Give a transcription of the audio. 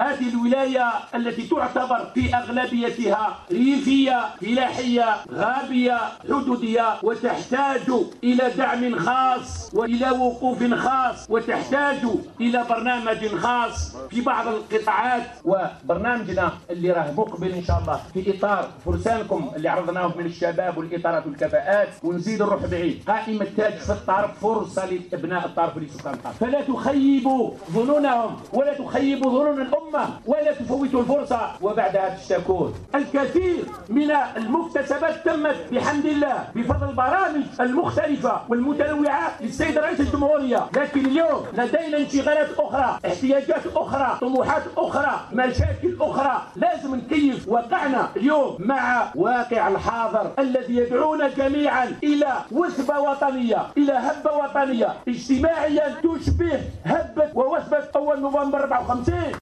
هذه الولاية التي تعتبر في أغلبيتها ريفية فلاحية غابية حدودية، وتحتاج إلى دعم خاص وإلى وقوف خاص، وتحتاج إلى برنامج خاص في بعض القطاعات. وبرنامجنا اللي راه مقبل إن شاء الله في إطار فرسانكم اللي عرضناه من الشباب والإطارات والكفاءات، ونزيد نروح بعيد. قائمة تاج في الطرف فرصة لأبناء الطرف ولسكان الطرف، فلا تخيبوا ظنونهم ولا تخيبوا ظنون الأمة ولا تفوتوا الفرصة وبعدها تشتكون. الكثير من المكتسبات تمت بحمد الله بفضل البرامج المختلفة والمتنوعة للسيد رئيس الجمهورية، لكن اليوم لدينا انشغالات أخرى، احتياجات أخرى، طموحات أخرى، مشاكل أخرى. لازم نكيف واقعنا اليوم مع واقع الحاضر الذي يدعونا جميعا إلى وثبة وطنية، إلى هبة وطنية اجتماعيا تشبه هبة ووثبة أول نوفمبر 54.